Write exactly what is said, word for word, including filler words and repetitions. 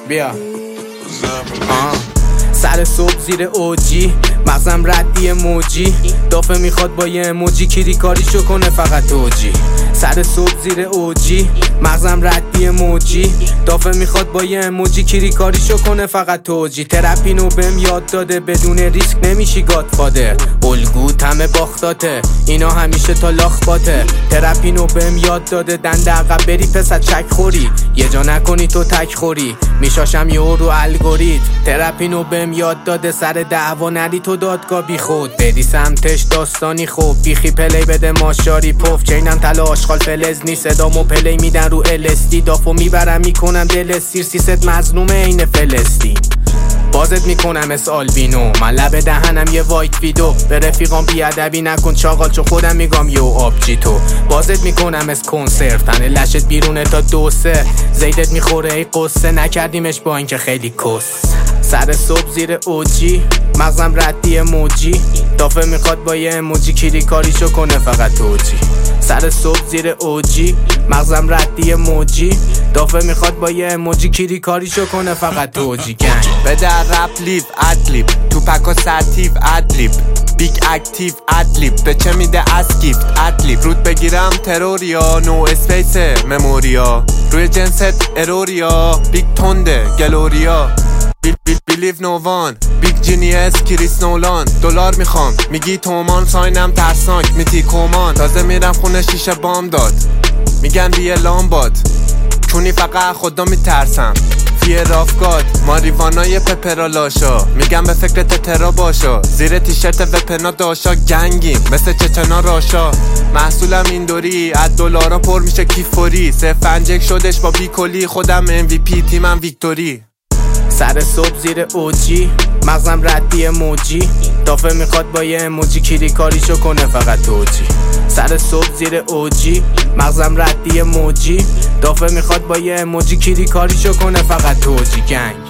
بیا آه. سر صبح زیر اوجی مغزم ردی موجی دافه میخواد با یه اموجی کیری کاریشو کنه فقط اوجی. سر صبح زیر اوجی مغزم ردی موجی دافه میخواد با یه اموجی کیری کاریشو کنه فقط اوجی. ترپینو بهم یاد داده بدون ریسک نمیشی گادفادر. الگو همه باختاته اینا همیشه تا لاخ باته. ترپینو بهم یاد داده دند عقب بری پس چک خوری یه جا نکنی تو تک خوری میشاشم یه رو الگوریتم. ترپینو بهم یاد داده سر دعوا نری تو دادگاه بی خود بدی سمتش داستانی خوب بیخی پلی بده ماشاری پف چینم طلا آشغال فلز نیست صدامو پلی میدن رو الستی دافو میبرم میکنم دل سیر سیست مظلومه این فلسطین. بازت میکنم اس آلبینو من لب دهنم یه وایت ویدو به رفیقام بیادبی نکن چاقال چو خودم میگم یو آبجی تو. بازت میکنم اس کنسرت تنه لشت بیرونه تا دو سه زیدت میخوره ای قصه نکردیمش با اینکه خیلی کس. سر صبح زیر اوجی مغزم ردی موجی دافه میخواد با یه اموجی کیری کاریشو کنه فقط اوجی. سر صبح زیر اوجی مغزم ردی موجی دافه میخواد با یه اموجی کیری کاریشو کنه فقط اوجی. گنگ بده رپ لیف ادلیب تو پکا سرتیف ادلیب بیگ اکتیو ادلیب به چه میده از گیفت ادلیب رود بگیرم تروریا نو اسپیس مموریا روی جنست اروریا بیگ تونده گلوریا بیل بیل بیلیو نووان بیگ جینیس کریس نولان دلار میخوام میگی تومان ساینم ترسناک میتی کومان تازه میرم خونه شیشه بام داد میگن بیه لامباد چونی فقط خدا میترسم فیه رافگاد ماریوانای پپرالاشا میگم به فکر تترا باشا زیر تیشرت وپنا داشا گنگیم مثل چچنا راشا محصولم این دوری از دلارا پر میشه کیفوری سه فنجک شدش با بیکلی خودم ام وی پی تیمم ویکتوری. سر صبح زیر اوجی مغزم ردی موجی دافه میخواد با یه اموجی کیری کاریشو کنه فقط اوجی. سر صبح زیر اوجی مغزم ردی موجی دافه میخواد با یه اموجی کیری کاریشو کنه فقط اوجی. گنگ